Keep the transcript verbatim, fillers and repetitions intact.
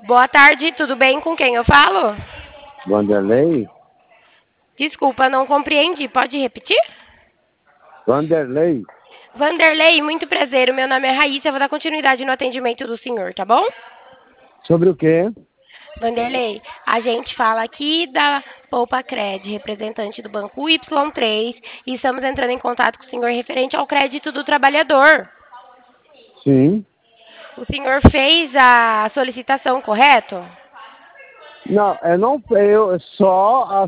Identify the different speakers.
Speaker 1: Boa tarde, tudo bem? Com quem eu falo?
Speaker 2: Vanderlei?
Speaker 1: Desculpa, não compreendi. Pode repetir?
Speaker 2: Vanderlei?
Speaker 1: Vanderlei, muito prazer. O meu nome é Raíssa. Eu vou dar continuidade no atendimento do senhor, tá bom?
Speaker 2: Sobre o quê?
Speaker 1: Vanderlei, a gente fala aqui da Poupa Cred, representante do banco Y três, e estamos entrando em contato com o senhor referente ao crédito do trabalhador.
Speaker 2: Sim.
Speaker 1: O senhor fez a solicitação, correto?
Speaker 2: Não, eu não eu só